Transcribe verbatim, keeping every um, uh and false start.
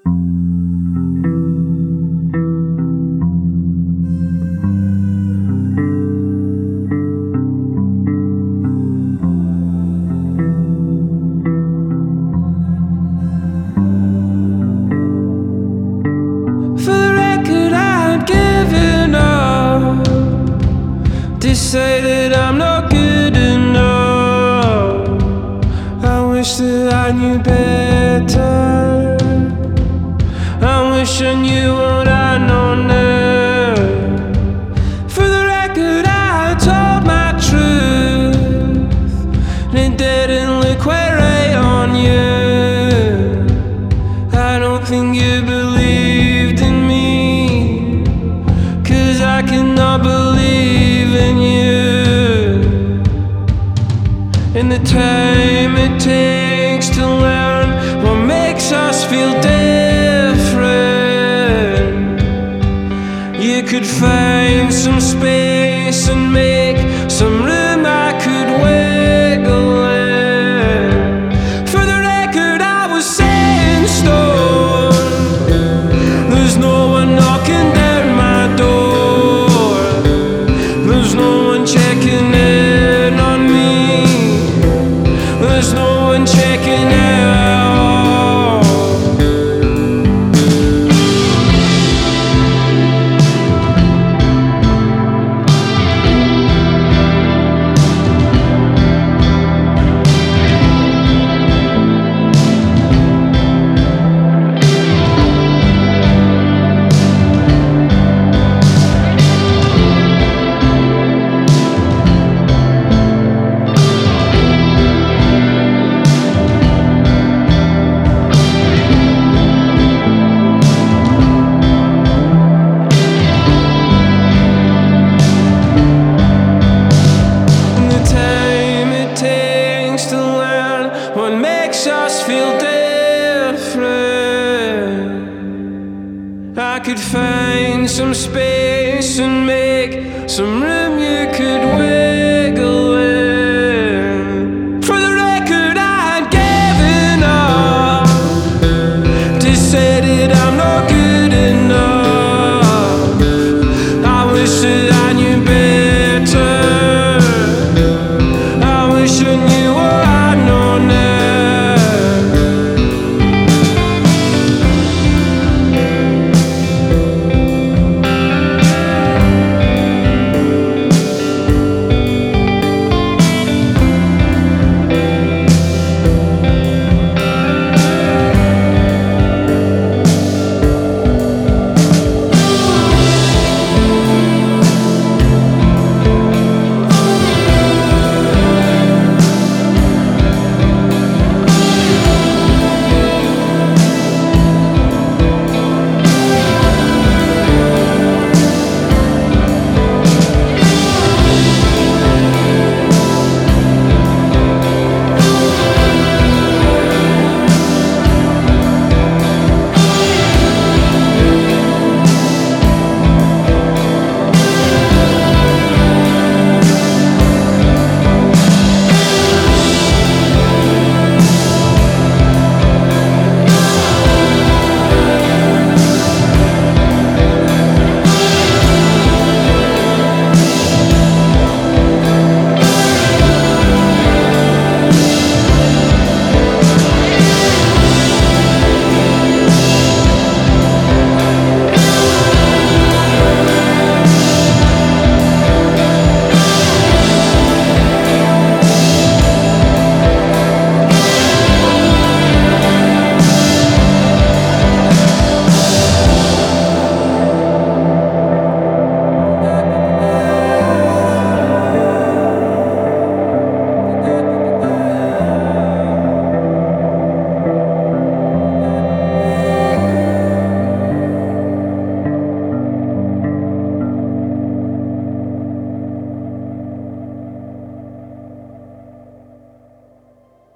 They say that I'm not good enough. I wish that I knew better. I wish I knew what I know now. For the record, I told my truth, and it didn't look quite right on you. I don't think you believed in me, 'cause I cannot believe in you. And the time it takes to learn what makes us feel different. You could find some space and make some room I could wiggle in. For the record, I was set in stone. There's no one knocking down my door. There's no one checking in on me. There's no one checking out. What makes us feel different. I could find some space and make some room you could wiggle in. For the record, I'd given up, decided